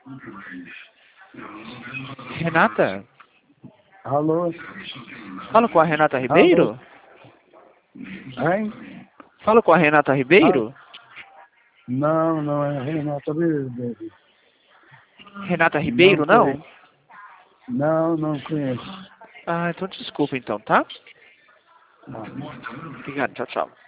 Renata? Alô? Fala com a Renata Ribeiro? Hein? Fala com a Renata Ribeiro? Não, não é Renata Ribeiro. Renata Não Ribeiro, não? conheço. Não, não conheço. Ah, então desculpa então, tá? Não. Obrigado, tchau, tchau.